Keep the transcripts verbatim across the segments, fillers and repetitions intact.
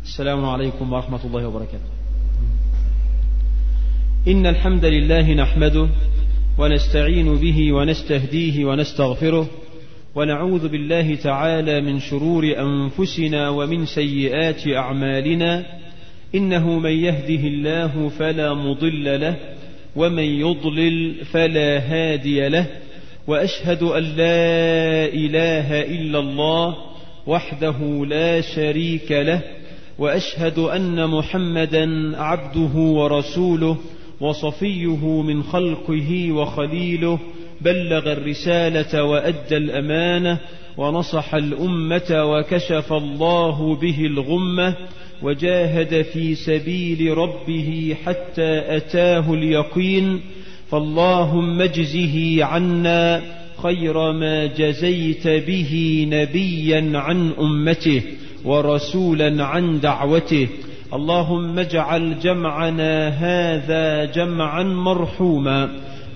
السلام عليكم ورحمة الله وبركاته. إن الحمد لله نحمده ونستعين به ونستهديه ونستغفره، ونعوذ بالله تعالى من شرور أنفسنا ومن سيئات أعمالنا، إنه من يهده الله فلا مضل له ومن يضلل فلا هادي له، وأشهد أن لا إله إلا الله وحده لا شريك له، وأشهد أن محمدا عبده ورسوله وصفيه من خلقه وخليله، بلغ الرسالة وأدى الأمانة ونصح الأمة وكشف الله به الغمة، وجاهد في سبيل ربه حتى أتاه اليقين. فاللهم اجزه عنا خير ما جزيت به نبيا عن أمته ورسولا عن دعوته. اللهم اجعل جمعنا هذا جمعا مرحوما،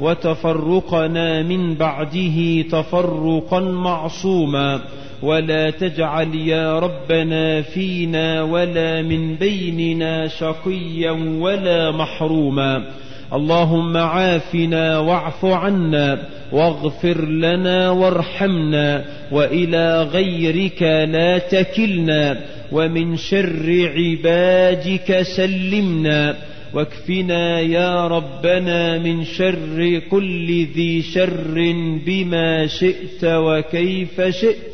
وتفرقنا من بعده تفرقا معصوما، ولا تجعل يا ربنا فينا ولا من بيننا شقيا ولا محروما. اللهم عافنا واعف عنا واغفر لنا وارحمنا، وإلى غيرك لا تكلنا، ومن شر عبادك سلمنا، واكفنا يا ربنا من شر كل ذي شر بما شئت وكيف شئت.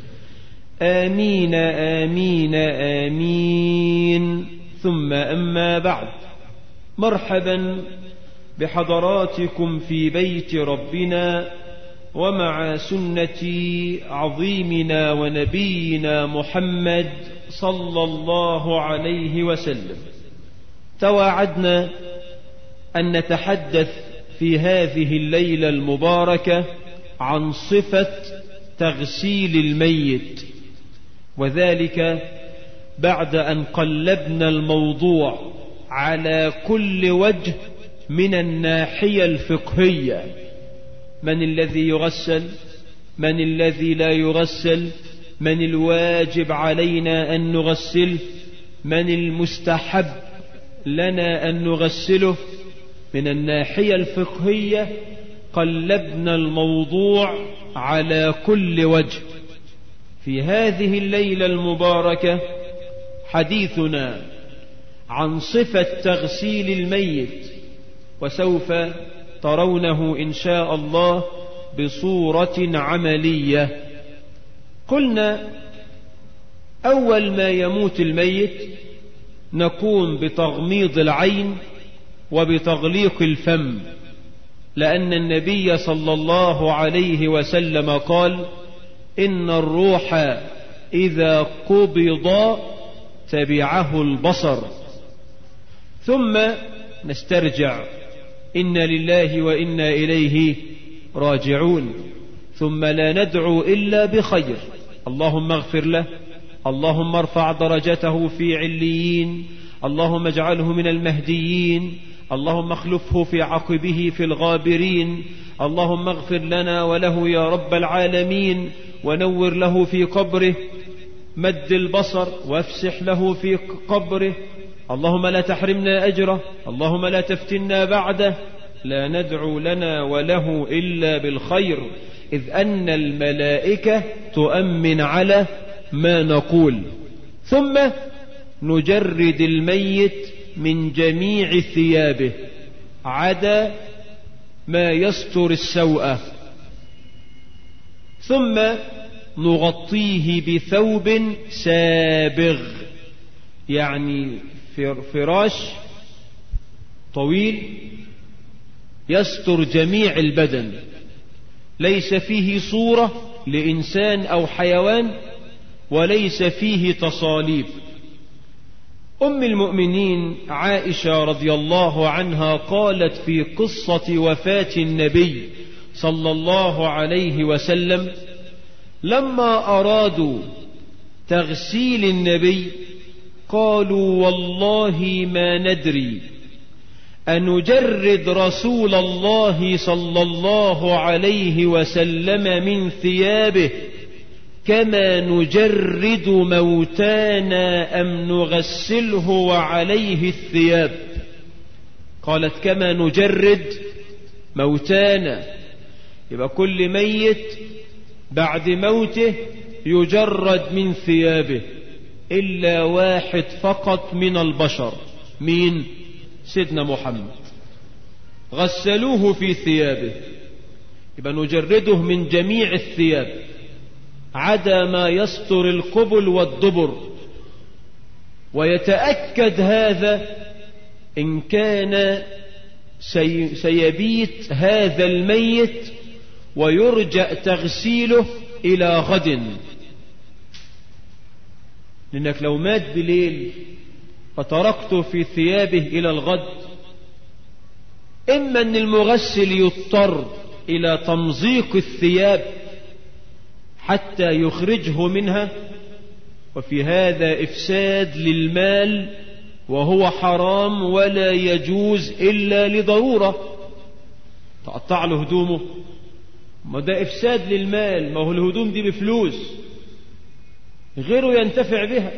آمين آمين آمين. ثم أما بعد، مرحبا بحضراتكم في بيت ربنا ومع سنة عظيمنا ونبينا محمد صلى الله عليه وسلم. تواعدنا أن نتحدث في هذه الليلة المباركة عن صفة تغسيل الميت، وذلك بعد أن قلبنا الموضوع على كل وجه من الناحية الفقهية: من الذي يغسل، من الذي لا يغسل، من الواجب علينا أن نغسله، من المستحب لنا أن نغسله. من الناحية الفقهية قلبنا الموضوع على كل وجه. في هذه الليلة المباركة حديثنا عن صفة تغسيل الميت، وسوف ترونه إن شاء الله بصورة عملية. قلنا أول ما يموت الميت نقوم بتغميض العين وبتغليق الفم، لأن النبي صلى الله عليه وسلم قال: إن الروح إذا قبض تبعه البصر. ثم نسترجع: إن لله وإنا إليه راجعون. ثم لا ندعو إلا بخير: اللهم اغفر له، اللهم ارفع درجته في عليين، اللهم اجعله من المهديين، اللهم اخلفه في عقبه في الغابرين، اللهم اغفر لنا وله يا رب العالمين، ونور له في قبره، مد البصر وافسح له في قبره، اللهم لا تحرمنا أجره، اللهم لا تفتنا بعده. لا ندعو لنا وله إلا بالخير، إذ أن الملائكة تؤمن على ما نقول. ثم نجرد الميت من جميع ثيابه عدا ما يستر السوءة، ثم نغطيه بثوب سابغ، يعني فراش طويل يستر جميع البدن، ليس فيه صورة لإنسان أو حيوان، وليس فيه تصاليب. أم المؤمنين عائشة رضي الله عنها قالت في قصة وفاة النبي صلى الله عليه وسلم: لما أرادوا تغسيل النبي قالوا: والله ما ندري أنجرد رسول الله صلى الله عليه وسلم من ثيابه كما نجرد موتانا أم نغسله وعليه الثياب. قالت كما نجرد موتانا، يبقى كل ميت بعد موته يجرد من ثيابه إلا واحد فقط من البشر. مين؟ سيدنا محمد. غسلوه في ثيابه، يبقى نجرده من جميع الثياب عدا ما يستر القبل والدبر. ويتأكد هذا إن كان سي سيبيت هذا الميت ويرجأ تغسيله إلى غد، لأنك لو مات بليل فتركته في ثيابه إلى الغد، إما أن المغسل يضطر إلى تمزيق الثياب حتى يخرجه منها، وفي هذا إفساد للمال وهو حرام ولا يجوز إلا لضرورة. تقطع له هدومه، ما ده إفساد للمال، ما هو الهدوم دي بفلوس غيره ينتفع بها.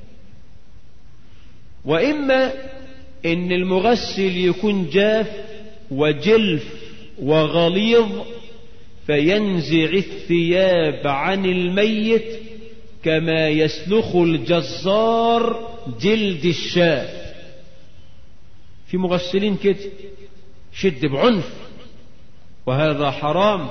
وإما إن المغسل يكون جاف وجلف وغليظ فينزع الثياب عن الميت كما يسلخ الجزار جلد الشاة. في مغسلين كده شد بعنف، وهذا حرام.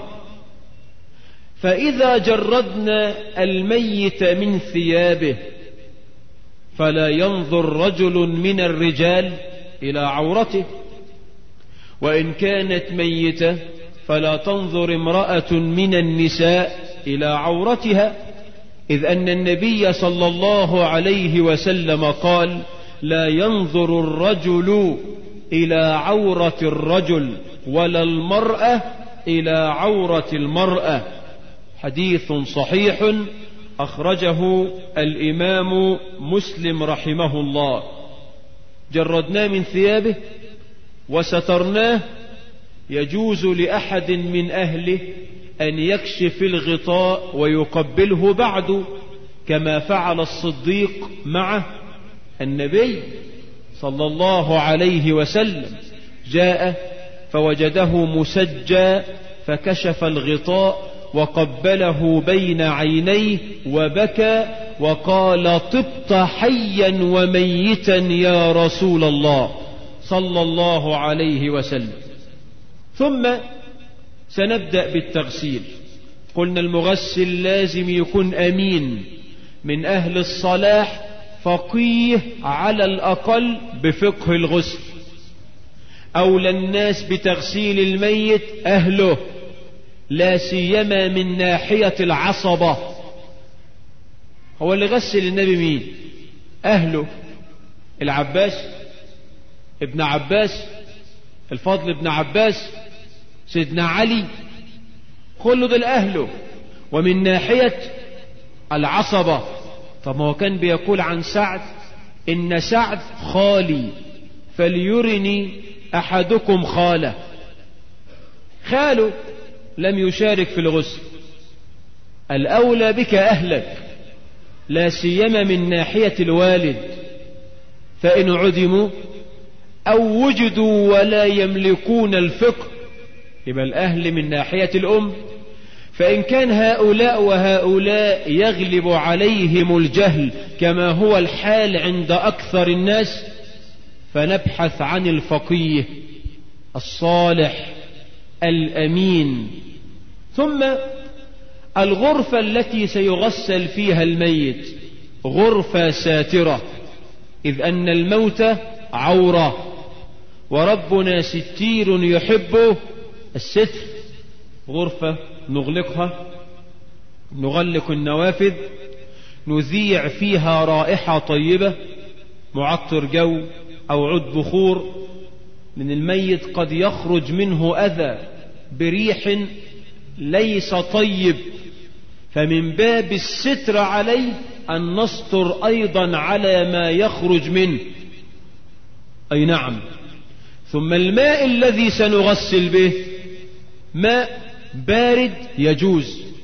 فإذا جردنا الميت من ثيابه فلا ينظر رجل من الرجال إلى عورته، وإن كانت ميتة فلا تنظر امرأة من النساء إلى عورتها، إذ أن النبي صلى الله عليه وسلم قال: لا ينظر الرجل إلى عورة الرجل ولا المرأة إلى عورة المرأة. حديث صحيح أخرجه الإمام مسلم رحمه الله. جردناه من ثيابه وسترناه، يجوز لأحد من أهله أن يكشف الغطاء ويقبله بعد، كما فعل الصديق مع النبي صلى الله عليه وسلم. جاء فوجده مسجى فكشف الغطاء وقبله بين عينيه وبكى وقال: طبت حيا وميتا يا رسول الله صلى الله عليه وسلم. ثم سنبدأ بالتغسيل. قلنا المغسل لازم يكون أمين من أهل الصلاح، فقيه على الأقل بفقه الغسل. أولى الناس بتغسيل الميت أهله، لا سيما من ناحية العصبة. هو اللي غسل النبي مين؟ أهله. العباس ابن عباس، الفضل ابن عباس، سيدنا علي، كله دول أهله. ومن ناحية العصبة، طب ما هو كان بيقول عن سعد: إن سعد خالي فليرني أحدكم خاله. خاله لم يشارك في الغسل. الأولى بك أهلك، لا سيما من ناحية الوالد، فإن عدموا أو وجدوا ولا يملكون الفقه يبقى الأهل من ناحية الأم. فإن كان هؤلاء وهؤلاء يغلب عليهم الجهل كما هو الحال عند أكثر الناس، فنبحث عن الفقيه الصالح الأمين. ثم الغرفة التي سيغسل فيها الميت غرفة ساترة، إذ أن الموت عورة، وربنا ستير يحب الستر. غرفة نغلقها، نغلق النوافذ، نذيع فيها رائحة طيبة، معطر جو أو عود بخور، من الميت قد يخرج منه أذى بريح ليس طيب، فمن باب الستر عليه أن نستر أيضا على ما يخرج منه. أي نعم. ثم الماء الذي سنغسل به ماء بارد يجوز،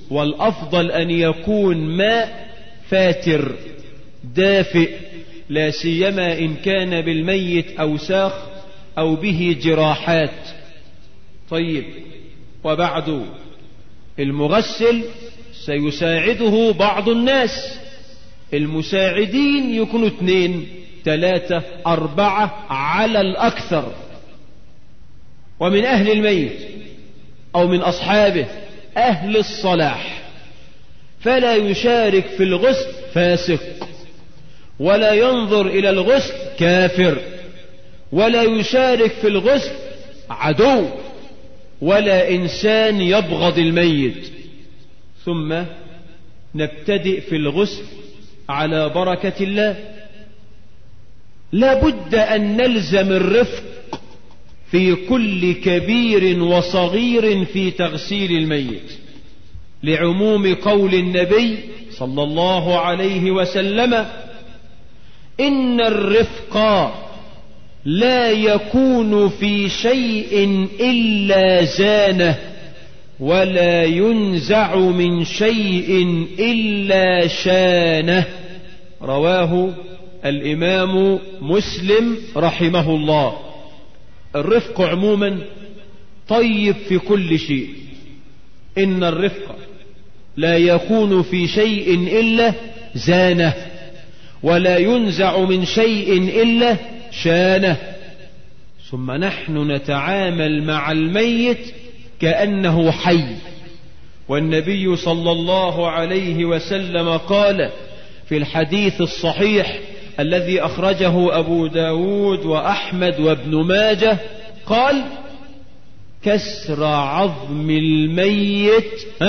والأفضل أن يكون ماء فاتر دافئ، لا سيما إن كان بالميت أوساخ أو به جراحات. طيب، وبعد المغسل سيساعده بعض الناس، المساعدين يكونوا اثنين ثلاثة أربعة على الأكثر، ومن أهل الميت أو من أصحابه أهل الصلاح، فلا يشارك في الغسل فاسق، ولا ينظر إلى الغسل كافر، ولا يشارك في الغسل عدو، ولا إنسان يبغض الميت. ثم نبتدئ في الغسل على بركة الله. لا بد أن نلزم الرفق في كل كبير وصغير في تغسيل الميت، لعموم قول النبي صلى الله عليه وسلم: إن الرفق لا يكون في شيء إلا زانه، ولا ينزع من شيء إلا شانه. رواه الإمام مسلم رحمه الله. الرفق عموما طيب في كل شيء. إن الرفق لا يكون في شيء إلا زانه، ولا ينزع من شيء إلا شانه. ثم نحن نتعامل مع الميت كأنه حي، والنبي صلى الله عليه وسلم قال في الحديث الصحيح الذي أخرجه أبو داود وأحمد وابن ماجه، قال: كسر عظم الميت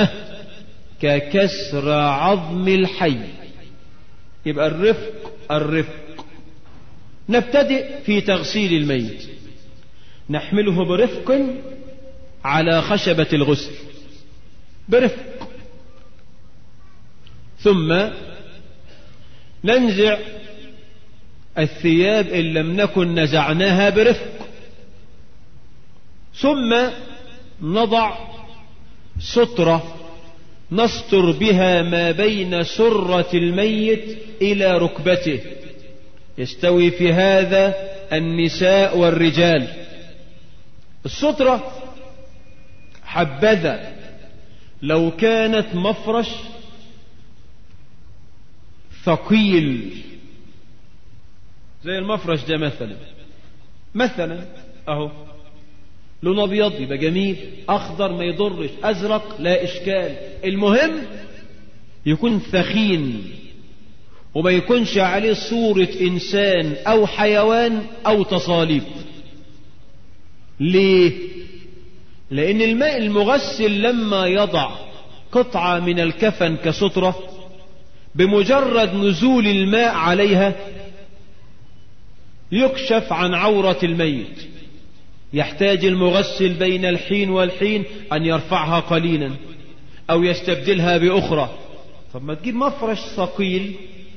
ككسر عظم الحي. يبقى الرفق الرفق. نبتدئ في تغسيل الميت، نحمله برفق على خشبة الغسل برفق، ثم ننزع الثياب إن لم نكن نزعناها برفق، ثم نضع سترة نستر بها ما بين سرة الميت إلى ركبته، يستوي في هذا النساء والرجال. السترة حبذا لو كانت مفرش ثقيل زي المفرش ده مثلا مثلا اهو لون ابيض يبقى جميل، اخضر ما يضرش، ازرق لا اشكال، المهم يكون ثخين وما يكونش عليه صورة انسان او حيوان او تصاليب. ليه؟ لان الماء المغسل لما يضع قطعة من الكفن كسترة، بمجرد نزول الماء عليها يكشف عن عورة الميت، يحتاج المغسل بين الحين والحين أن يرفعها قليلا أو يستبدلها بأخرى. طب ما تجيب مفرش ثقيل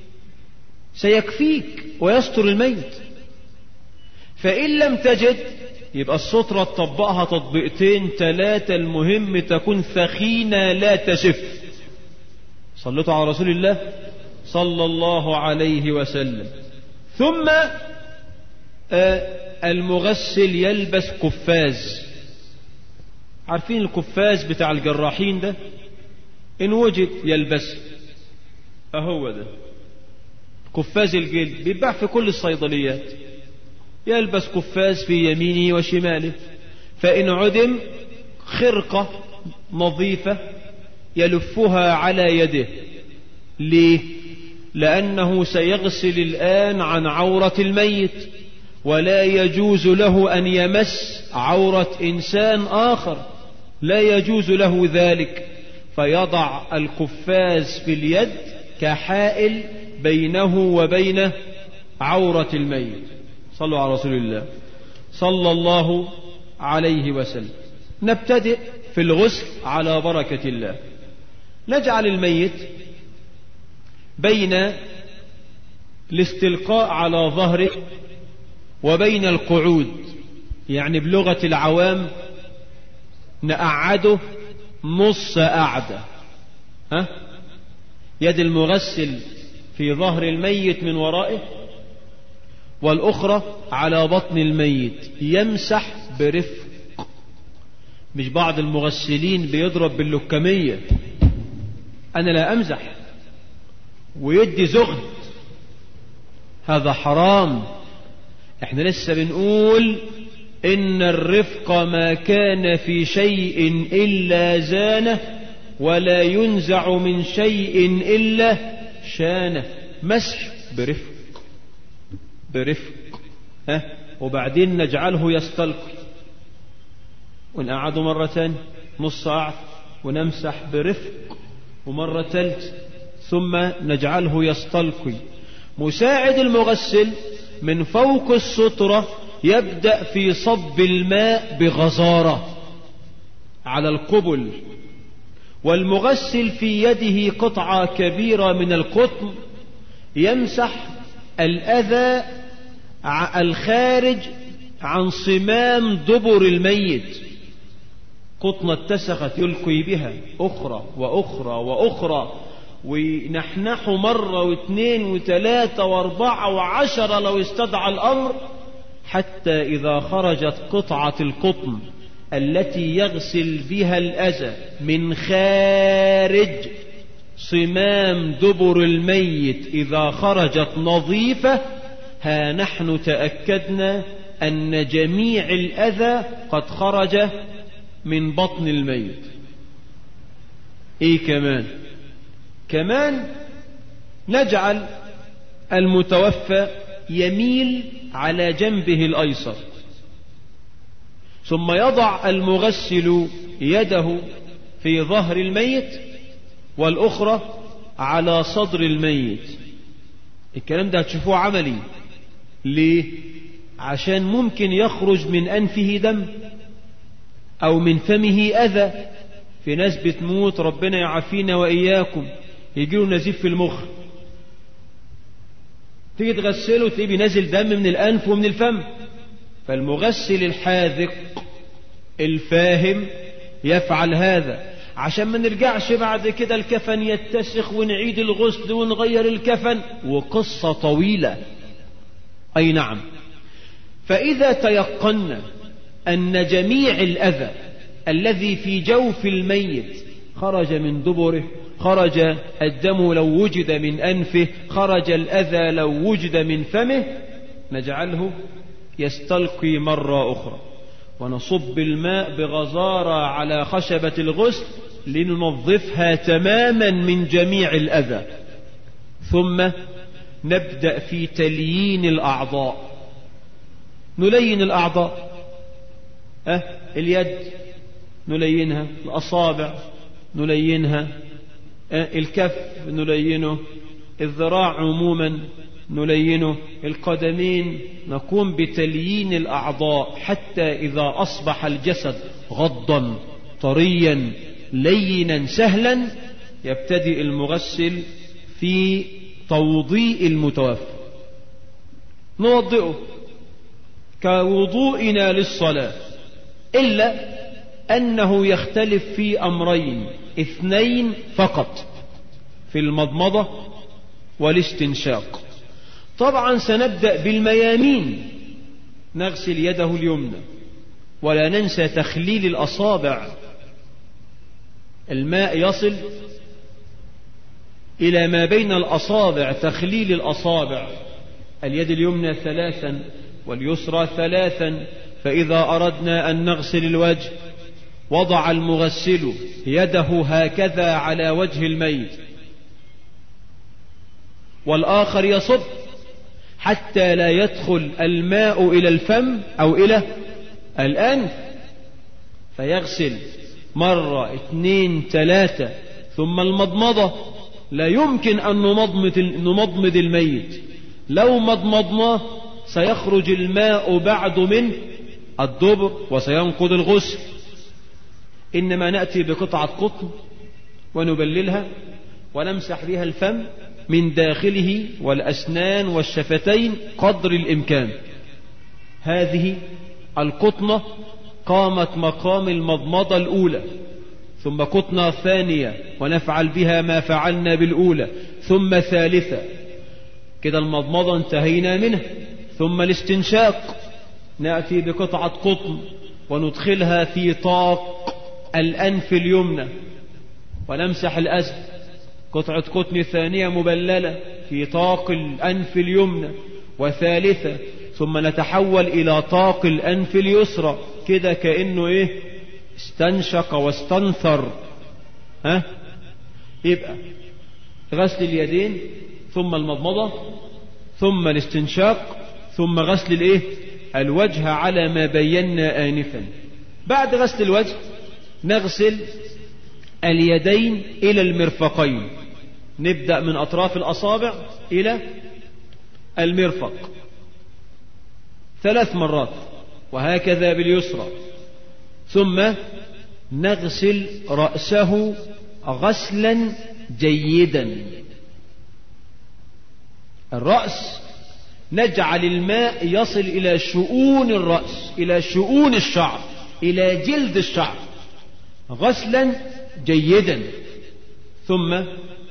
سيكفيك ويستر الميت. فإن لم تجد يبقى السترة تطبقها تطبيقتين ثلاثة، المهم تكون ثخينة لا تشف. صلوا على رسول الله صلى الله عليه وسلم. ثم آه المغسل يلبس قفاز. عارفين القفاز بتاع الجراحين ده؟ إن وجد يلبس أهو ده قفاز الجلد، بيتباع في كل الصيدليات. يلبس قفاز في يمينه وشماله، فإن عدم خرقة نظيفة يلفها على يده. ليه؟ لأنه سيغسل الآن عن عورة الميت، ولا يجوز له أن يمس عورة إنسان آخر، لا يجوز له ذلك. فيضع القفاز في اليد كحائل بينه وبين عورة الميت. صلوا على رسول الله صلى الله عليه وسلم. نبتدئ في الغسل على بركة الله. نجعل الميت بين الاستلقاء على ظهره وبين القعود، يعني بلغة العوام نقعده نص قعدة، ها؟ يد المغسل في ظهر الميت من ورائه، والأخرى على بطن الميت، يمسح برفق. مش بعض المغسلين بيضرب باللكمية، أنا لا أمزح، ويدي زغد، هذا حرام. احنا لسه بنقول إن الرفق ما كان في شيء إلا زانه، ولا ينزع من شيء إلا شانه. مسح برفق برفق، ها؟ وبعدين نجعله يستلقي، ونقعده مرة تانية نص ساعة ونمسح برفق، ومرة ثالثة ثم نجعله يستلقي. مساعد المغسل من فوق السترة يبدأ في صب الماء بغزارة على القبل، والمغسل في يده قطعة كبيرة من القطن يمسح الأذى الخارج عن صمام دبر الميت. قطنة اتسخت يلقي بها أخرى وأخرى وأخرى، ونحنح مرة واثنين وثلاثة واربعة وعشرة لو استدعى الأمر، حتى إذا خرجت قطعة القطن التي يغسل بها الأذى من خارج صمام دبر الميت، إذا خرجت نظيفة، ها نحن تأكدنا أن جميع الأذى قد خرج من بطن الميت. إيه كمان؟ كمان نجعل المتوفى يميل على جنبه الأيسر، ثم يضع المغسل يده في ظهر الميت والأخرى على صدر الميت. الكلام ده هتشوفوه عملي. ليه؟ عشان ممكن يخرج من أنفه دم أو من فمه أذى. في ناس بتموت ربنا يعافينا وإياكم يجيله نزيف في المخ، تيجي تغسله تلاقيه بينزل دم من الأنف ومن الفم. فالمغسل الحاذق الفاهم يفعل هذا عشان ما نرجعش بعد كده الكفن يتسخ ونعيد الغسل ونغير الكفن، وقصة طويلة. أي نعم. فإذا تيقنا أن جميع الأذى الذي في جوف الميت خرج من دبره، خرج الدم لو وجد من أنفه، خرج الأذى لو وجد من فمه، نجعله يستلقي مرة أخرى، ونصب الماء بغزارة على خشبة الغسل لننظفها تماما من جميع الأذى. ثم نبدأ في تليين الأعضاء. نلين الأعضاء، أه اليد نلينها، الأصابع نلينها، أه الكف نلينه، الذراع عموما نلينه، القدمين. نقوم بتليين الأعضاء حتى إذا أصبح الجسد غضا طريا لينا سهلا، يبتدئ المغسل في توضيء المتوفى. نوضئه كوضوئنا للصلاة، إلا أنه يختلف في أمرين اثنين فقط، في المضمضة والاستنشاق. طبعا سنبدأ بالميامين، نغسل يده اليمنى، ولا ننسى تخليل الأصابع. الماء يصل إلى ما بين الأصابع، تخليل الأصابع، اليد اليمنى ثلاثا واليسرى ثلاثا. فإذا أردنا أن نغسل الوجه وضع المغسل يده هكذا على وجه الميت، والآخر يصب حتى لا يدخل الماء إلى الفم أو إلى الأنف، فيغسل مرة اثنين ثلاثة. ثم المضمضة، لا يمكن أن نمضمض, نمضمض الميت، لو مضمضناه سيخرج الماء بعد من الدبر وسينقض الغسل. إنما نأتي بقطعة قطن ونبللها ونمسح بها الفم من داخله والأسنان والشفتين قدر الإمكان. هذه القطنة قامت مقام المضمضة الأولى، ثم قطنة ثانية ونفعل بها ما فعلنا بالأولى، ثم ثالثة. كده المضمضة انتهينا منها. ثم الاستنشاق، نأتي بقطعة قطن وندخلها في طاق الأنف اليمنى ونمسح الأذى. قطعة قطن ثانية مبللة في طاق الأنف اليمنى وثالثة، ثم نتحول إلى طاق الأنف اليسرى. كده كأنه إيه؟ استنشق واستنثر. ها؟ يبقى غسل اليدين، ثم المضمضة، ثم الاستنشاق، ثم غسل الإيه؟ الوجه على ما بينا آنفا. بعد غسل الوجه نغسل اليدين إلى المرفقين. نبدأ من أطراف الأصابع إلى المرفق ثلاث مرات، وهكذا باليسرى. ثم نغسل رأسه غسلا جيدا. الرأس نجعل الماء يصل إلى شؤون الرأس، إلى شؤون الشعر، إلى جلد الشعر، غسلا جيدا. ثم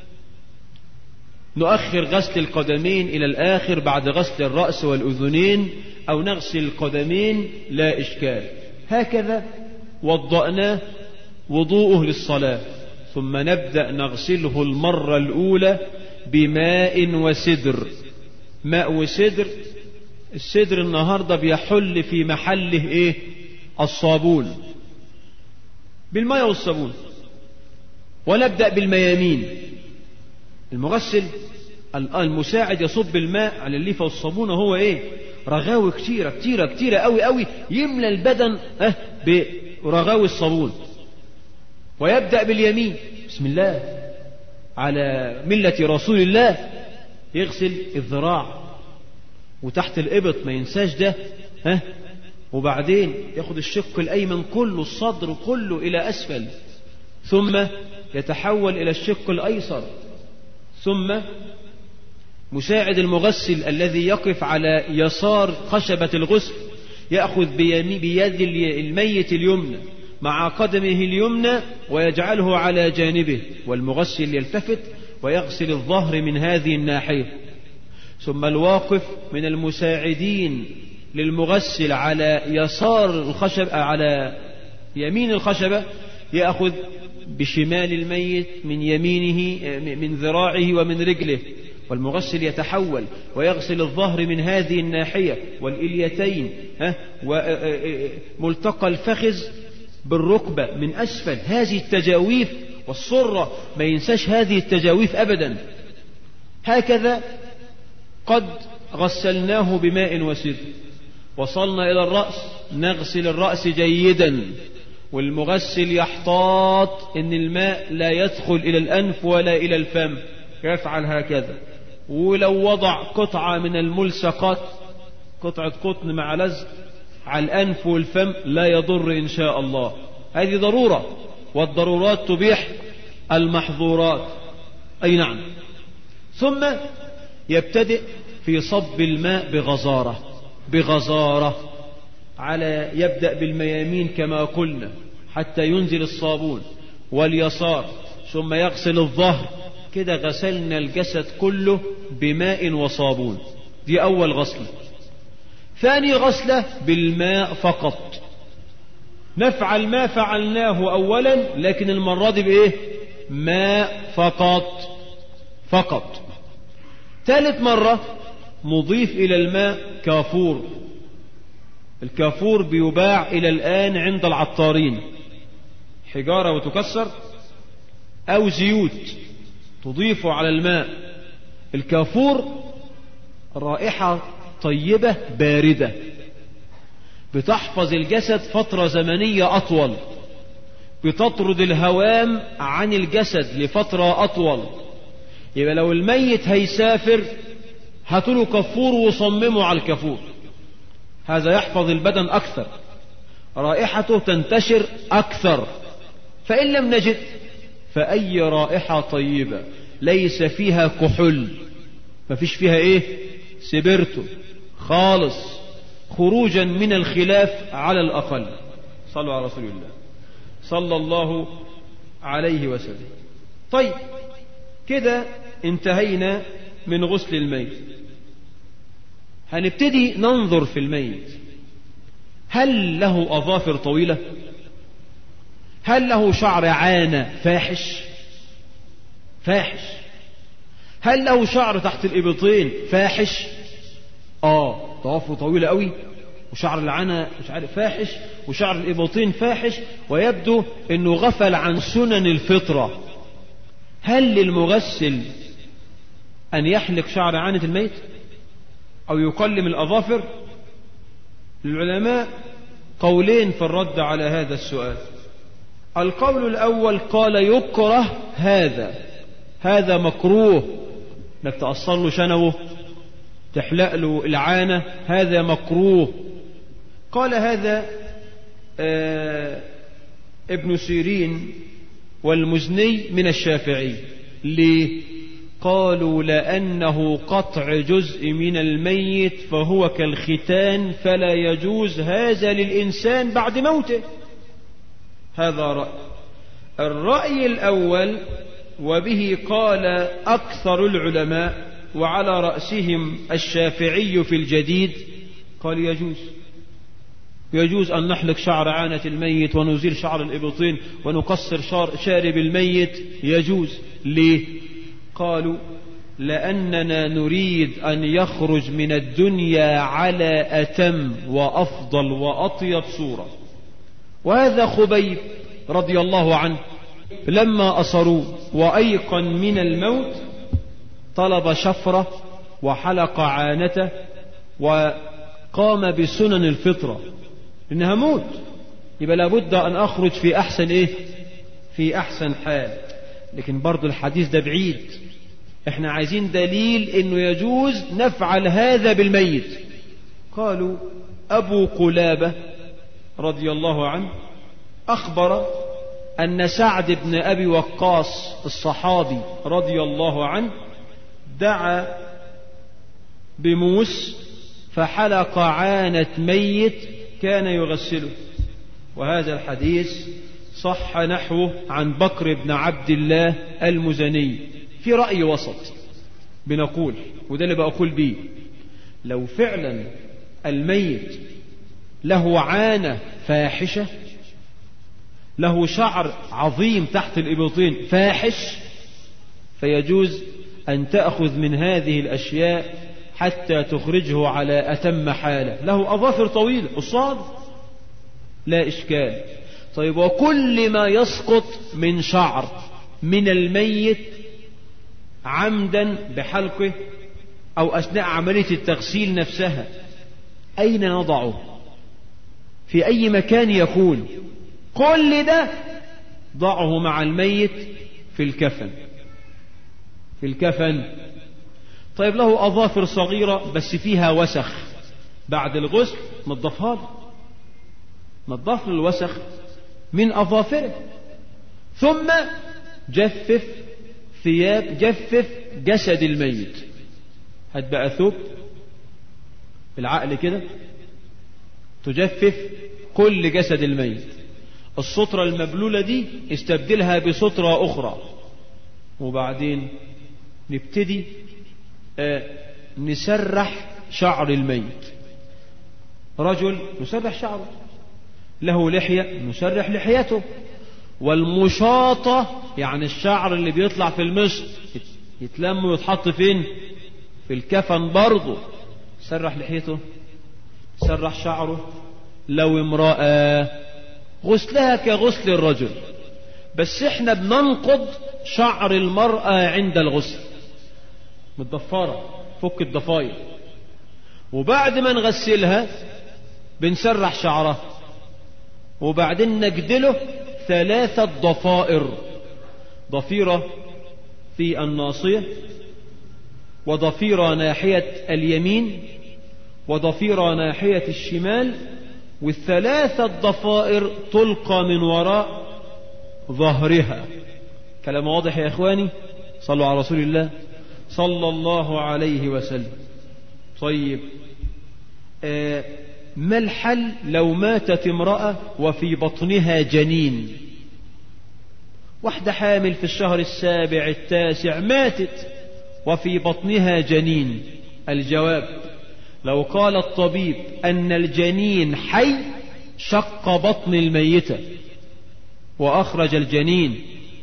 نؤخر غسل القدمين إلى الآخر بعد غسل الرأس والأذنين، أو نغسل القدمين لا إشكال. هكذا وضأناه وضوءه للصلاة. ثم نبدأ نغسله المرة الأولى بماء وسدر. ماء وسدر، السدر النهاردة بيحل في محله إيه؟ الصابون، بالماء والصابون. ونبدأ بالميامين. المغسل المساعد يصب الماء على الليفة والصابون، هو إيه؟ رغاوي كتيرة كتيرة كتيرة أوي أوي، يملى البدن أه برغاوي الصابون. ويبدأ باليمين، بسم الله على ملة رسول الله. يغسل الذراع وتحت الإبط، ما ينساش ده. ها؟ وبعدين ياخد الشق الأيمن كله، الصدر كله إلى أسفل، ثم يتحول إلى الشق الأيسر. ثم مساعد المغسل الذي يقف على يسار خشبة الغسل يأخذ بيد الميت اليمنى مع قدمه اليمنى ويجعله على جانبه، والمغسل يلتفت ويغسل الظهر من هذه الناحية. ثم الواقف من المساعدين للمغسل على يسار الخشبة، على يمين الخشبة، يأخذ بشمال الميت من يمينه، من ذراعه ومن رجله، والمغسل يتحول ويغسل الظهر من هذه الناحية والإليتين، وملتقى الفخذ بالركبة من أسفل. هذه التجاويف والصرة ما ينساش هذه التجاويف أبدا. هكذا قد غسلناه بماء وسدر. وصلنا إلى الرأس، نغسل الرأس جيدا، والمغسل يحتاط إن الماء لا يدخل إلى الأنف ولا إلى الفم، يفعل هكذا. ولو وضع قطعة من الملصقات، قطعة قطن مع لزق على الأنف والفم، لا يضر إن شاء الله. هذه ضرورة، والضرورات تبيح المحظورات. أي نعم. ثم يبتدئ في صب الماء بغزارة بغزارة على يبدأ بالميامين كما قلنا حتى ينزل الصابون، واليسار، ثم يغسل الظهر. كده غسلنا الجسد كله بماء وصابون. دي أول غسلة. ثاني غسلة بالماء فقط. نفعل ما فعلناه أولا، لكن المرة دي بإيه؟ ماء فقط فقط. ثالث مرة نضيف إلى الماء كافور. الكافور بيباع إلى الآن عند العطارين، حجارة وتكسر، أو زيوت تضيف على الماء. الكافور رائحة طيبة باردة، بتحفظ الجسد فترة زمنية أطول، بتطرد الهوام عن الجسد لفترة أطول. يبقى لو الميت هيسافر هاتوا كفور وصمموا على الكفور، هذا يحفظ البدن أكثر، رائحته تنتشر أكثر. فإن لم نجد فأي رائحة طيبة ليس فيها كحول، ما فيش فيها إيه؟ سبرتو خالص، خروجا من الخلاف على الأقل. صلوا على رسول الله صلى الله عليه وسلم. طيب كده انتهينا من غسل الميت. هنبتدي ننظر في الميت، هل له أظافر طويلة؟ هل له شعر عانة فاحش فاحش؟ هل له شعر تحت الإبطين فاحش؟ آه ضوافره طويلة قوي، وشعر العانة مش عارف فاحش، وشعر الإبطين فاحش، ويبدو أنه غفل عن سنن الفطرة. هل للمغسل أن يحلق شعر عانة الميت أو يقلم الأظافر؟ العلماء قولين في الرد على هذا السؤال. القول الأول قال يكره هذا، هذا مكروه، انك تقصر له شنبه، تحلق له العانة، هذا مكروه. قال هذا آه ابن سيرين والمزني من الشافعي. ليه؟ قالوا لأنه قطع جزء من الميت فهو كالختان، فلا يجوز هذا للإنسان بعد موته. هذا رأي. الرأي الأول وبه قال أكثر العلماء وعلى رأسهم الشافعي في الجديد، قال يجوز يجوز أن نحلق شعر عانة الميت ونزيل شعر الإبطين ونقصر شارب الميت، يجوز. ليه؟ قالوا لأننا نريد أن يخرج من الدنيا على أتم وأفضل وأطيب صورة. وهذا خبيب رضي الله عنه لما أصروه وأيقن من الموت طلب شفرة وحلق عانته وقام بسنن الفطرة، إنها موت، يبقى لابد أن أخرج في أحسن إيه؟ في أحسن حال. لكن برضو الحديث ده بعيد، احنا عايزين دليل إنه يجوز نفعل هذا بالميت. قالوا أبو قلابة رضي الله عنه أخبر أن سعد بن أبي وقاص الصحابي رضي الله عنه دعا بموس فحلق عانة ميت كان يغسله. وهذا الحديث صح نحوه عن بكر بن عبد الله المزني. في رأي وسط بنقول، وده اللي بقول بيه، لو فعلا الميت له عانة فاحشة، له شعر عظيم تحت الإبطين فاحش، فيجوز أن تأخذ من هذه الأشياء حتى تخرجه على أتم حالة. له أظافر طويلة قصاد لا إشكال. طيب وكل ما يسقط من شعر من الميت عمدا بحلقه أو أثناء عملية التغسيل نفسها، أين نضعه؟ في أي مكان يكون؟ كل ده ضعه مع الميت في الكفن في الكفن طيب له أظافر صغيرة بس فيها وسخ، بعد الغسل نظفها له، نظف الوسخ من أظافره، ثم جفف ثياب جفف جسد الميت. هات بقى ثوب بالعقل كده تجفف كل جسد الميت، السترة المبلولة دي استبدلها بسترة أخرى، وبعدين نبتدي آه نسرح شعر الميت. رجل نسرح شعره، له لحية نسرح لحيته، والمشاطة يعني الشعر اللي بيطلع في المشط يتلم ويتحط فين؟ في الكفن برضه. سرح لحيته، سرح شعره. لو امرأة غسلها كغسل الرجل، بس احنا بننقض شعر المرأة عند الغسل، متضفرة فك الضفاير، وبعد ما نغسلها بنسرح شعرها، وبعدين نجدله ثلاثة ضفائر، ضفيرة في الناصية، وضفيرة ناحية اليمين، وضفيرة ناحية الشمال، والثلاثة ضفائر تلقى من وراء ظهرها. كلام واضح يا إخواني؟ صلوا على رسول الله صلى الله عليه وسلم. طيب آه ما الحل لو ماتت امرأة وفي بطنها جنين؟ واحدة حامل في الشهر السابع التاسع ماتت وفي بطنها جنين. الجواب: لو قال الطبيب أن الجنين حي شق بطن الميتة وأخرج الجنين.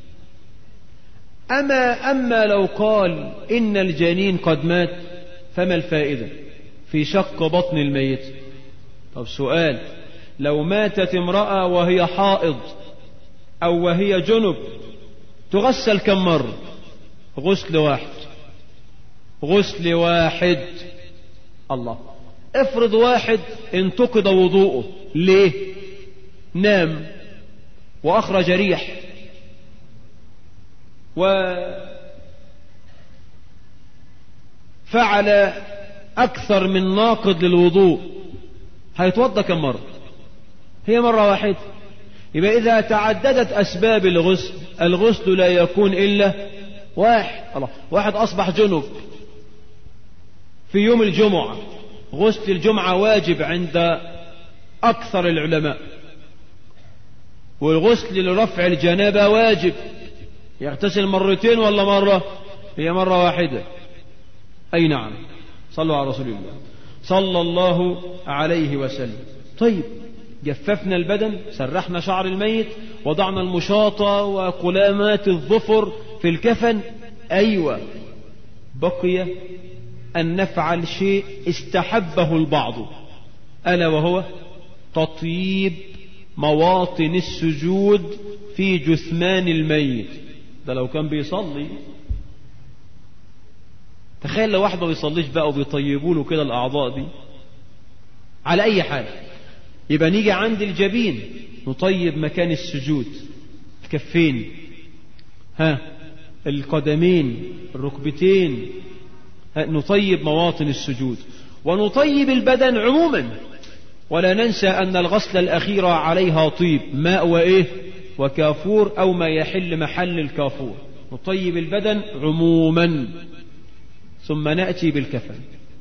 أما أما لو قال إن الجنين قد مات فما الفائدة في شق بطن الميتة؟ طب سؤال: لو ماتت امرأة وهي حائض أو وهي جنب تغسل كم مرة؟ غسل واحد. غسل واحد. الله، افرض واحد انتقد وضوءه. ليه؟ نام وأخرج ريح وفعل أكثر من ناقض للوضوء، هيتوضأ كم مرة؟ هي مرة واحدة. يبقى إذا تعددت أسباب الغسل الغسل لا يكون إلا واحد. الله، واحد أصبح جنب في يوم الجمعة، غسل الجمعة واجب عند أكثر العلماء، والغسل لرفع الجنابة واجب. يغتسل مرتين ولا مرة؟ هي مرة واحدة. أي نعم. صلوا على رسول الله صلى الله عليه وسلم. طيب، جففنا البدن، سرحنا شعر الميت، وضعنا المشاطة وقلامات الظفر في الكفن. أيوة، بقي أن نفعل شيء استحبه البعض، ألا وهو تطيب مواطن السجود في جثمان الميت. ده لو كان بيصلي. تخيل لو واحد ما بيصليش بقى وبيطيبوا له كده الأعضاء دي. على أي حال، يبقى نيجي عند الجبين نطيب مكان السجود، الكفين، ها، القدمين، الركبتين، نطيب مواطن السجود، ونطيب البدن عموما. ولا ننسى أن الغسل الأخير عليها طيب، ماء وإيه وكافور أو ما يحل محل الكافور. نطيب البدن عموما، ثم نأتي بالكفن.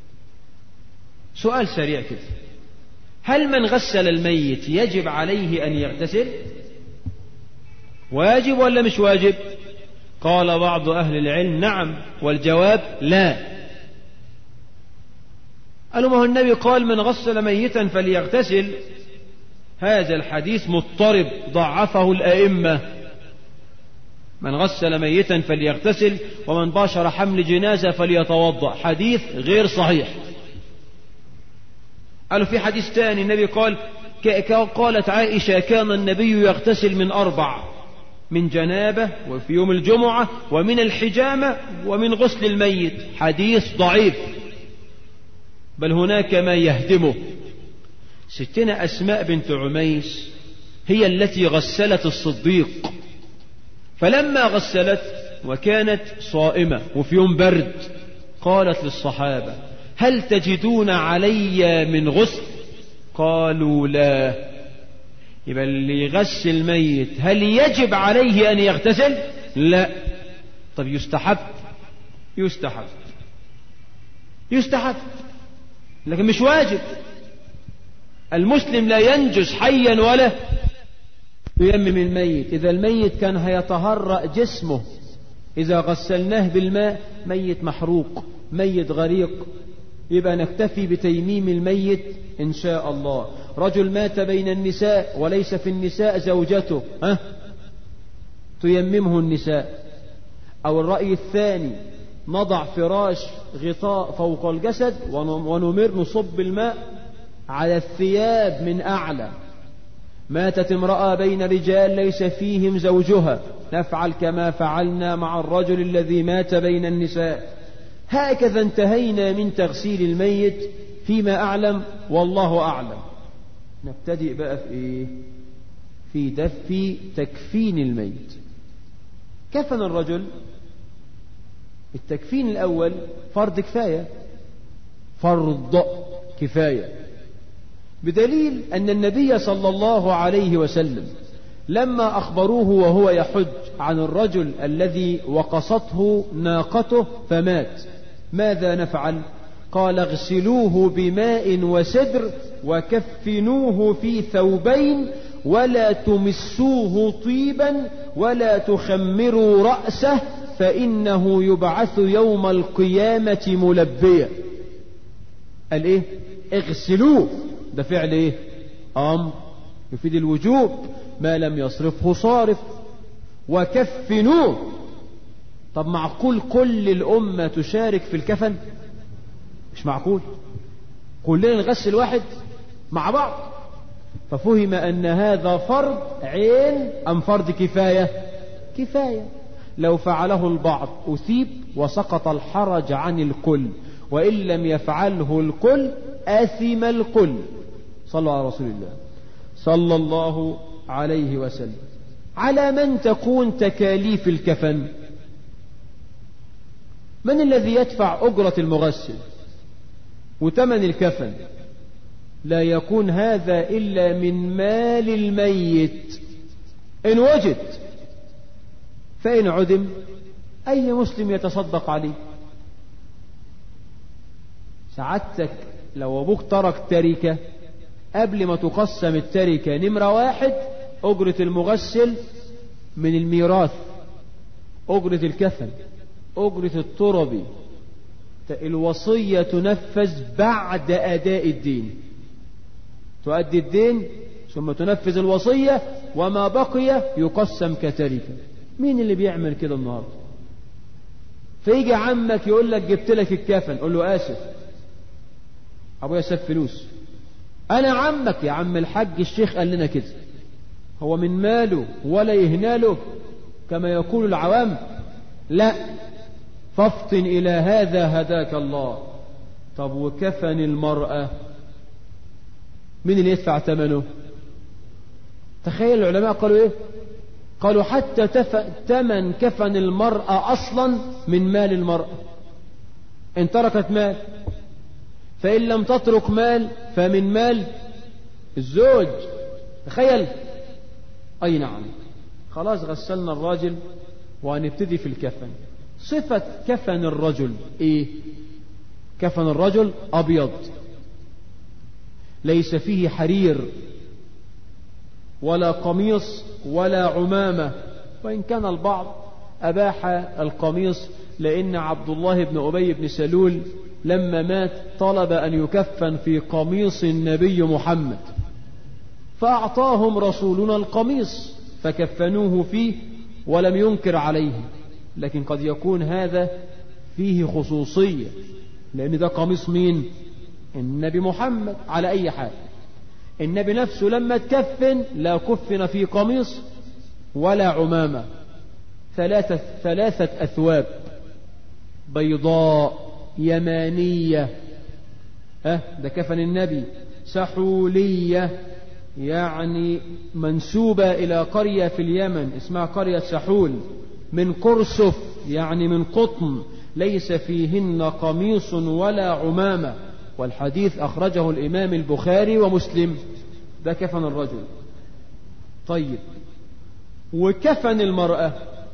سؤال سريع كده: هل من غسل الميت يجب عليه أن يغتسل؟ واجب ولا مش واجب؟ قال بعض أهل العلم نعم، والجواب لا. قالوا ما هو النبي قال من غسل ميتا فليغتسل. هذا الحديث مضطرب ضعفه الأئمة. من غسل ميتا فليغتسل ومن باشر حمل جنازة فليتوضأ، حديث غير صحيح. قالوا في حديث ثاني النبي قال: قالت عائشة كان النبي يغتسل من أربع: من جنابة، وفي يوم الجمعة، ومن الحجامة، ومن غسل الميت. حديث ضعيف، بل هناك ما يهدمه. ستنا أسماء بنت عميس هي التي غسلت الصديق، فلما غسلت وكانت صائمة وفي يوم برد قالت للصحابة: هل تجدون علي من غسل؟ قالوا لا. يبقى اللي يغسل ميت هل يجب عليه أن يغتسل؟ لا. طب يستحب؟ يستحب يستحب لكن مش واجب. المسلم لا ينجس حيا ولا ييمم الميت. إذا الميت كان هيتهرأ جسمه إذا غسلناه بالماء، ميت محروق، ميت غريق، يبقى نكتفي بتيميم الميت إن شاء الله. رجل مات بين النساء وليس في النساء زوجته، ها؟ تيممه النساء. أو الرأي الثاني: نضع فراش غطاء فوق الجسد ونمر نصب الماء على الثياب من أعلى. ماتت امرأة بين رجال ليس فيهم زوجها، نفعل كما فعلنا مع الرجل الذي مات بين النساء. هكذا انتهينا من تغسيل الميت فيما أعلم، والله أعلم. نبتدئ بقى في إيه؟ في دف تكفين الميت. كفن الرجل، التكفين الأول فرض كفاية، فرض كفاية، بدليل أن النبي صلى الله عليه وسلم لما أخبروه وهو يحج عن الرجل الذي وقصته ناقته فمات، ماذا نفعل؟ قال: اغسلوه بماء وسدر وكفنوه في ثوبين ولا تمسوه طيبا ولا تخمروا رأسه فإنه يبعث يوم القيامة ملبيا. قال ايه؟ اغسلوه، ده فعل ايه؟ امر يفيد الوجوب ما لم يصرفه صارف. وكفنوه، طب معقول كل الأمة تشارك في الكفن؟ مش معقول كلنا نغسل واحد مع بعض. ففهم أن هذا فرض عين أم فرض كفاية؟ كفاية. لو فعله البعض أثيب وسقط الحرج عن الكل، وإن لم يفعله الكل آثم الكل. صلوا على رسول الله صلى الله عليه وسلم. على من تكون تكاليف الكفن؟ من الذي يدفع أجرة المغسل وثمن الكفن؟ لا يكون هذا إلا من مال الميت إن وجد، فإن عدم أي مسلم يتصدق عليه. سعادتك لو أبوك ترك تركة، قبل ما تقسم التركة نمرة واحد أجرة المغسل من الميراث، أجرة الكفن، أجرة التربي. الوصية تنفذ بعد أداء الدين، تؤدي الدين ثم تنفذ الوصية، وما بقي يقسم كتركة. مين اللي بيعمل كده النهاردة؟ فيجي عمك يقول لك جبت لك الكفن، قول له آسف أبويا ساب فلوس. أنا عمك يا عم الحاج، الشيخ قال لنا كده، هو من ماله ولا يهناله كما يقول العوام؟ لا، فافطن إلى هذا هداك الله. طب وكفن المرأة مين اللي يدفع ثمنه؟ تخيل العلماء قالوا ايه؟ قالوا حتى ثمن كفن المرأة أصلا من مال المرأة إن تركت مال، فإن لم تترك مال فمن مال الزوج. تخيل. أي نعم. خلاص غسلنا الراجل وهنبتدي في الكفن. صفة كفن الرجل ايه؟ كفن الرجل أبيض، ليس فيه حرير ولا قميص ولا عمامة، وإن كان البعض أباح القميص، لأن عبد الله بن أبي بن سلول لما مات طلب أن يكفن في قميص النبي محمد، فأعطاهم رسولنا القميص فكفنوه فيه ولم ينكر عليه. لكن قد يكون هذا فيه خصوصية، لأن ده قميص مين؟ النبي محمد. على أي حال النبي نفسه لما تكفن لا كفن في قميص ولا عمامة، ثلاثة, ثلاثة أثواب بيضاء يمانية، أه ده كفن النبي. سحولية يعني منسوبة إلى قرية في اليمن اسمها قرية سحول، من قرصف يعني من قطن، ليس فيهن قميص ولا عمامة، والحديث أخرجه الإمام البخاري ومسلم. ده كفن الرجل. طيب وكفن المرأة؟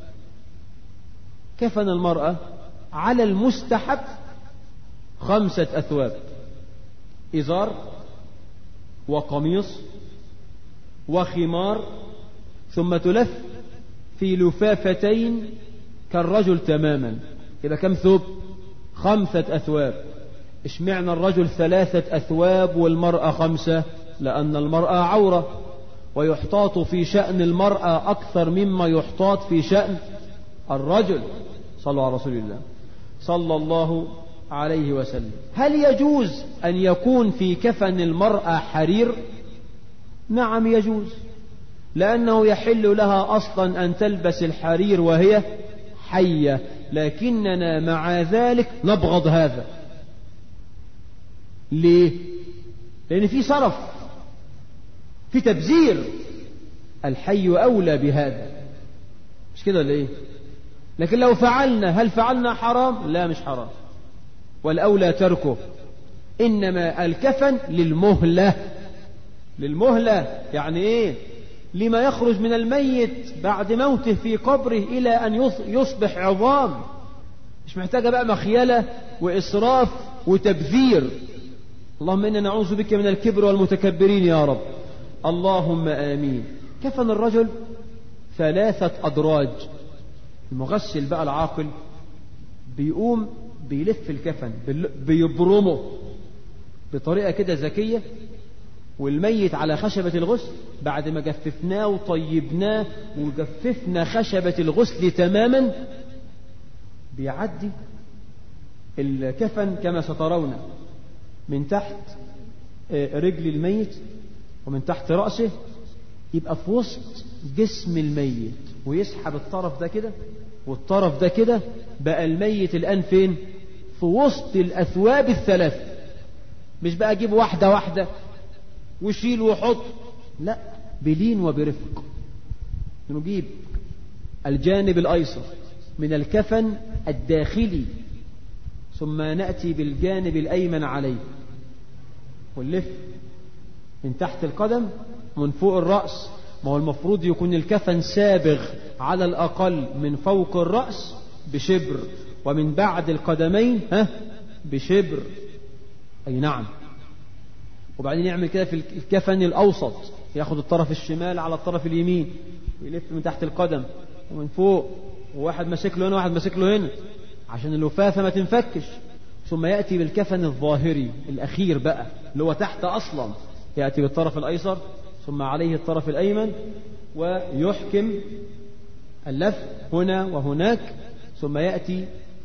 كفن المرأة على المستحب خمسة أثواب: إزار وقميص وخمار، ثم تلف في لفافتين كالرجل تماما. يبقى كم ثوب؟ خمسة أثواب. اشمعنى الرجل ثلاثة أثواب والمرأة خمسة؟ لأن المرأة عورة، ويحتاط في شأن المرأة أكثر مما يحتاط في شأن الرجل. صلوا على رسول الله صلى الله عليه وسلم. هل يجوز أن يكون في كفن المرأة حرير؟ نعم يجوز، لأنه يحل لها أصلا أن تلبس الحرير وهي حية، لكننا مع ذلك نبغض هذا. ليه؟ لأن في صرف، في تبذير. الحي أولى بهذا، مش كده ليه؟ لكن لو فعلنا، هل فعلنا حرام؟ لا مش حرام، والأولى تركه. إنما الكفن للمهلة. للمهلة يعني إيه؟ لما يخرج من الميت بعد موته في قبره إلى أن يصبح عظام. مش محتاجة بقى مخيلة وإسراف وتبذير. اللهم إنا نعوذ بك من الكبر والمتكبرين يا رب. اللهم آمين. كفن الرجل ثلاثة أدراج. المغسل بقى العاقل بيقوم بيلف الكفن بيبرمه بطريقة كده ذكية، والميت على خشبة الغسل بعد ما جففناه وطيبناه وجففنا خشبة الغسل تماما بيعدي الكفن كما سترون من تحت رجل الميت ومن تحت رأسه، يبقى في وسط جسم الميت، ويسحب الطرف ده كده والطرف ده كده. بقى الميت الآن فين؟ في وسط الأثواب الثلاثة. مش بقى أجيب واحدة واحدة وشيل وحط، لا، بلين وبرفق. نجيب الجانب الأيسر من الكفن الداخلي، ثم نأتي بالجانب الأيمن عليه ونلف من تحت القدم ومن فوق الرأس. ما هو المفروض يكون الكفن سابغ على الأقل من فوق الرأس بشبر، ومن بعد القدمين ها بشبر، أي نعم. وبعدين يعمل كده في الكفن الأوسط، ياخد الطرف الشمال على الطرف اليمين ويلف من تحت القدم ومن فوق، وواحد ماسك له هنا وواحد ماسك له هنا عشان اللفافة ما تنفكش. ثم يأتي بالكفن الظاهري الأخير بقى اللي هو تحت أصلا، يأتي بالطرف الأيسر ثم عليه الطرف الأيمن، ويحكم اللف هنا وهناك. ثم يأتي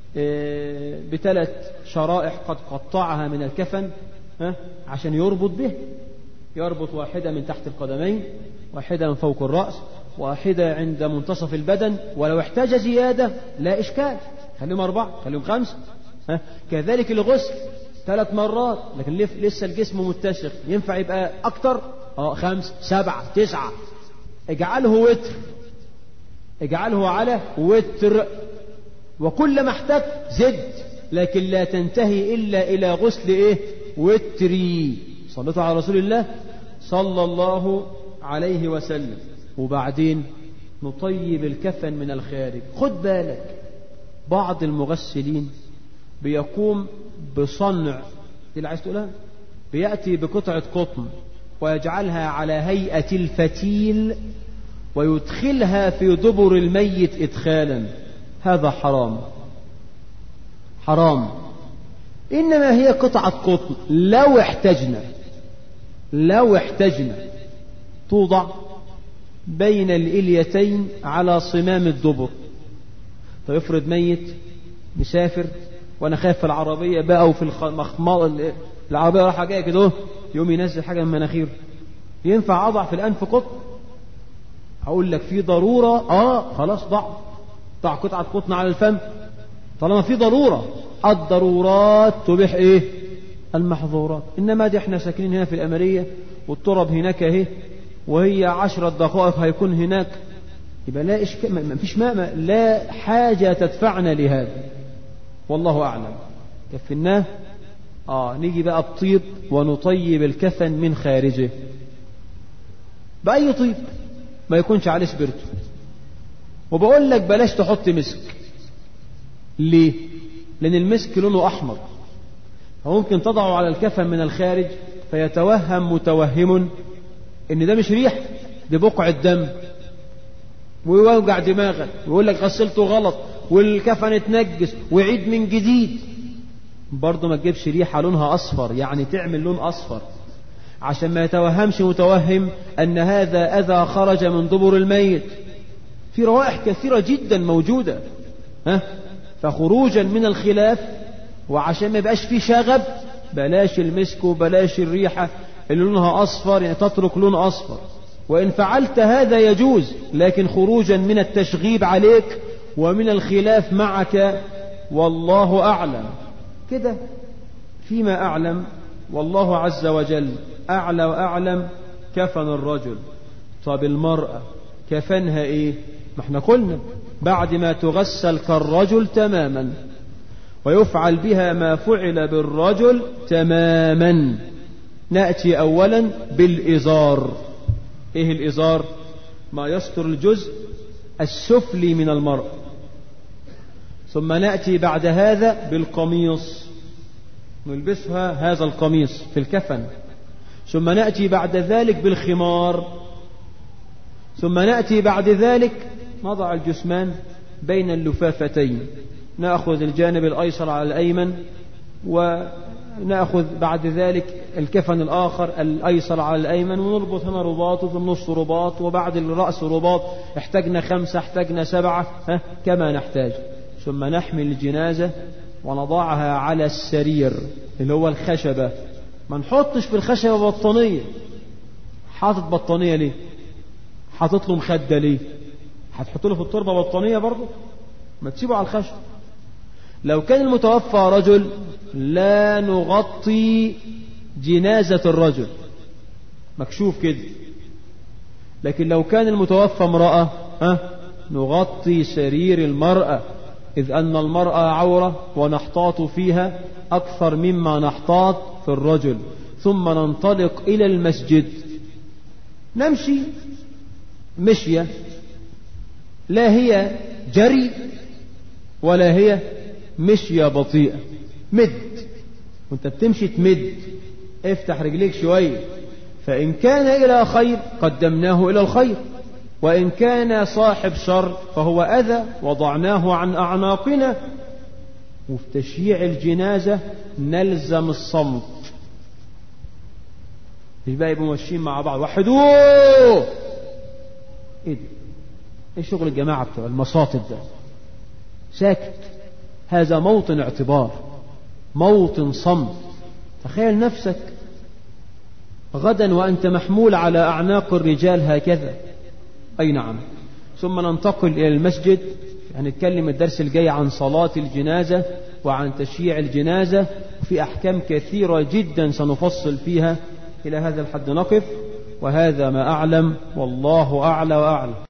بثلاث شرائح قد قطعها من الكفن عشان يربط به، يربط واحدة من تحت القدمين، واحدة من فوق الرأس، واحدة عند منتصف البدن، ولو احتاج زيادة لا إشكال، خليهم أربعة خليهم خمسة. كذلك الغسل ثلاث مرات، لكن لسه الجسم متسخ، ينفع يبقى أكتر؟ اه خمسة سبعة تسعة. اجعله وتر، اجعله على وتر، وكلما احتاج زد، لكن لا تنتهي إلا إلى غسل إيه؟ وتري. صلوا على رسول الله صلى الله عليه وسلم. وبعدين نطيب الكفن من الخارج. خد بالك، بعض المغسلين بيقوم بصنع اللي عايز تقولها، بيأتي بقطعة قطن ويجعلها على هيئة الفتيل ويدخلها في دبر الميت إدخالا. هذا حرام حرام. إنما هي قطعة قطن، لو احتجنا لو احتجنا توضع بين الإليتين على صمام الدبر. فيفرض ميت مسافر وانا خايف في العربية بقى وفي المخمار العربية راحة جاية كده، يوم ينزل حاجة من مناخيره، ينفع أضع في الأنف قطن؟ هقول لك في ضرورة، اه خلاص ضع ضع قطعة قطن على الفم طالما في ضرورة. الضرورات تبيح ايه؟ المحظورات. انما دي احنا ساكنين هنا في الأمرية والتراب هناك اهي، وهي عشرة دقائق هيكون هناك، يبقى لا إشكال، ما فيش ماء، لا حاجة تدفعنا لهذا، والله أعلم. كفناه آه نيجي بقى الطيب ونطيب الكفن من خارجه بأي طيب ما يكونش عليه سبرتو. وبقول لك بلاش تحط مسك. ليه؟ لأن المسك لونه أحمر، فممكن تضعه على الكفن من الخارج فيتوهم متوهم إن ده مش ريح، ده بقع الدم، ويوجع دماغك ويقول لك غسلته غلط والكفن اتنجس وعيد من جديد. برضه ما تجيبش ريحة لونها أصفر، يعني تعمل لون أصفر عشان ما يتوهمش متوهم أن هذا أذى خرج من دبر الميت. في روائح كثيرة جدا موجودة، ها؟ فخروجا من الخلاف وعشان ما يبقاش في شغب، بلاش المسك وبلاش الريحة اللي لونها أصفر، يعني تترك لون أصفر. وإن فعلت هذا يجوز، لكن خروجا من التشغيب عليك ومن الخلاف معك، والله أعلم. كده فيما أعلم، والله عز وجل أعلى وأعلم. كفن الرجل. طب المرأة كفنها إيه؟ ما احنا قلنا بعد ما تغسل كالرجل تماما ويفعل بها ما فعل بالرجل تماما. نأتي أولا بالإزار. إيه الإزار؟ ما يستر الجزء السفلي من المرأة. ثم نأتي بعد هذا بالقميص، نلبسها هذا القميص في الكفن. ثم نأتي بعد ذلك بالخمار، ثم نأتي بعد ذلك نضع الجثمان بين اللفافتين، نأخذ الجانب الأيسر على الأيمن، ونأخذ بعد ذلك الكفن الآخر الأيسر على الأيمن، ونربط هنا رباط وفي النص رباط، وبعد الرأس رباط، احتاجنا خمسة احتاجنا سبعة ها كما نحتاج. ثم نحمل الجنازة ونضعها على السرير اللي هو الخشبة. ما نحطش في الخشبة بطانية. حاطط بطانية ليه؟ حاطط له مخدة ليه؟ هتحط له في التربة بطانية برضه؟ ما تسيبه على الخشب. لو كان المتوفى رجل لا نغطي جنازة الرجل مكشوف كده، لكن لو كان المتوفى امرأة ها نغطي سرير المرأة، إذ أن المرأة عورة ونحتاط فيها أكثر مما نحتاط في الرجل. ثم ننطلق إلى المسجد، نمشي مشية لا هي جري ولا هي مشية بطيئة، مد، وانت بتمشي تمد، افتح رجليك شوية، فإن كان إلى خير قدمناه إلى الخير، وإن كان صاحب شر فهو أذى وضعناه عن أعناقنا. وفي تشييع الجنازة نلزم الصمت، مش بقى يبقوا ماشيين مع بعض وحدوه. ايه ده؟ ايه شغل الجماعة بتوع المصاطب ده؟ ساكت. هذا موطن اعتبار، موطن صمت. تخيل نفسك غدا وأنت محمول على أعناق الرجال هكذا. أي نعم. ثم ننتقل إلى المسجد، هنتكلم الدرس الجاي عن صلاة الجنازة وعن تشييع الجنازة، وفي أحكام كثيرة جدا سنفصل فيها. إلى هذا الحد نقف، وهذا ما أعلم، والله أعلى وأعلم.